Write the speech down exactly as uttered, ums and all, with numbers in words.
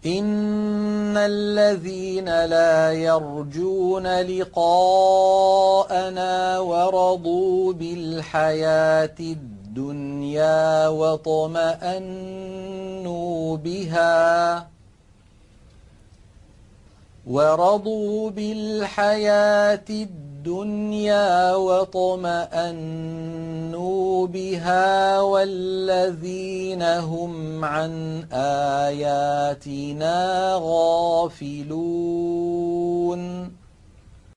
إن الذين لا يرجون لقاءنا ورضوا بالحياة الدنيا واطمأنوا بها ورضوا بالحياة الدنيا واطمأنوا بها والذين هم عن آياتنا غافلون